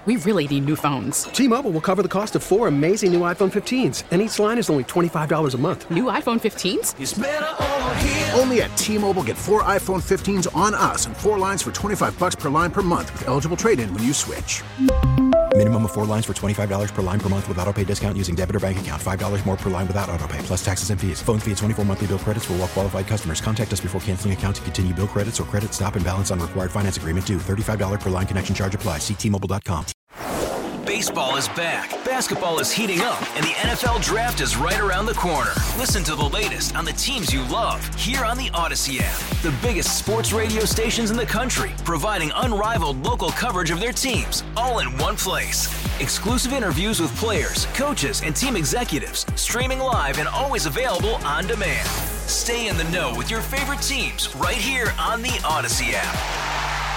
We really need new phones. T-Mobile will cover the cost of 4 amazing new iPhone 15s, and each line is only $25 a month. New iPhone 15s? It's better over here. Only at T-Mobile, get 4 iPhone 15s on us and 4 lines for $25 per line per month with eligible trade-in when you switch. Minimum of 4 lines for $25 per line per month with autopay discount using debit or bank account. $5 more per line without autopay, plus taxes and fees. Phone fee at 24 monthly bill credits for well-qualified customers. Contact us before canceling account to continue bill credits or credit stop and balance on required finance agreement due. $35 per line connection charge applies. See T-Mobile.com. Baseball is back, basketball is heating up, and the NFL Draft is right around the corner. Listen to the latest on the teams you love here on the Odyssey app. The biggest sports radio stations in the country, providing unrivaled local coverage of their teams, all in one place. Exclusive interviews with players, coaches, and team executives, streaming live and always available on demand. Stay in the know with your favorite teams right here on the Odyssey app.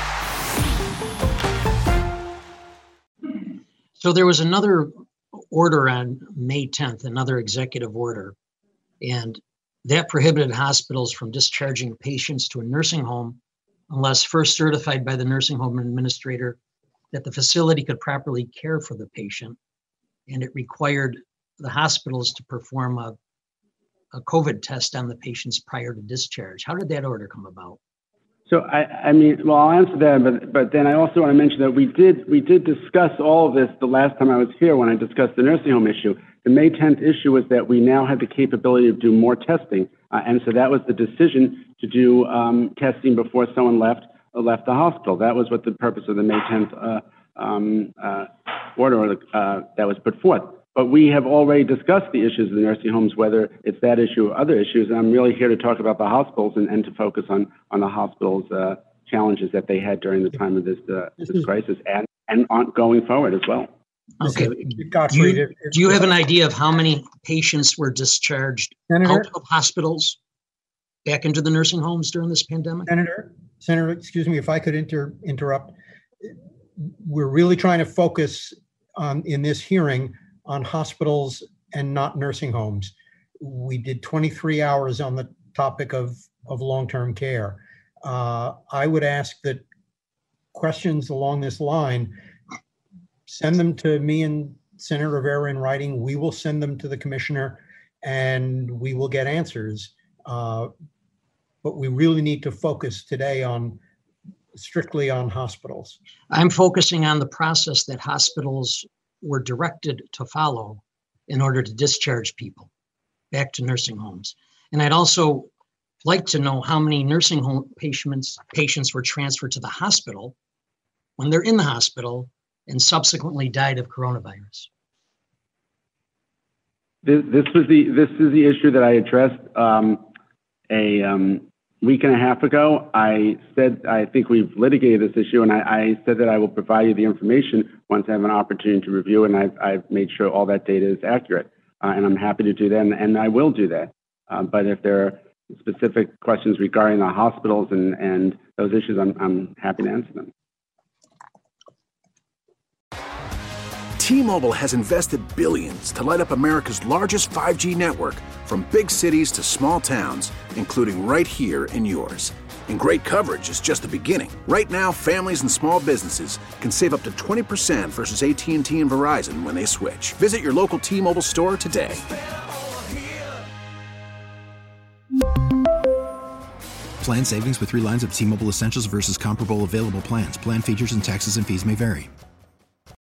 So there was another order on May 10th, another executive order, and that prohibited hospitals from discharging patients to a nursing home unless first certified by the nursing home administrator that the facility could properly care for the patient. And it required the hospitals to perform a COVID test on the patients prior to discharge. How did that order come about? So I mean, well, I'll answer that, but then I also want to mention that we did discuss all of this the last time I was here when I discussed the nursing home issue. The May 10th issue was that we now had the capability to do more testing, and so that was the decision to do testing before someone left the hospital. That was what the purpose of the May 10th order that was put forth. But we have already discussed the issues of the nursing homes, whether it's that issue or other issues. And I'm really here to talk about the hospitals and to focus on the hospitals' challenges that they had during the time of this crisis and on going forward as well. Okay. Do you have an idea of how many patients were discharged out of hospitals back into the nursing homes during this pandemic? Senator, excuse me if I could interrupt. We're really trying to focus in this hearing on hospitals and not nursing homes. We did 23 hours on the topic of long-term care. I would ask that questions along this line, send them to me and Senator Rivera in writing. We will send them to the commissioner and we will get answers. But we really need to focus today strictly on hospitals. I'm focusing on the process that hospitals were directed to follow in order to discharge people back to nursing homes. And I'd also like to know how many nursing home patients were transferred to the hospital when they're in the hospital and subsequently died of coronavirus. This is the issue that I addressed a week and a half ago. I said I think we've litigated this issue, and I said that I will provide you the information once I have an opportunity to review, and I've made sure all that data is accurate, and I'm happy to do that, and I will do that. But if there are specific questions regarding the hospitals and those issues, I'm happy to answer them. T-Mobile has invested billions to light up America's largest 5G network, from big cities to small towns, including right here in yours. And great coverage is just the beginning. Right now, families and small businesses can save up to 20% versus AT&T and Verizon when they switch. Visit your local T-Mobile store today. Plan savings with 3 lines of T-Mobile Essentials versus comparable available plans. Plan features and taxes and fees may vary.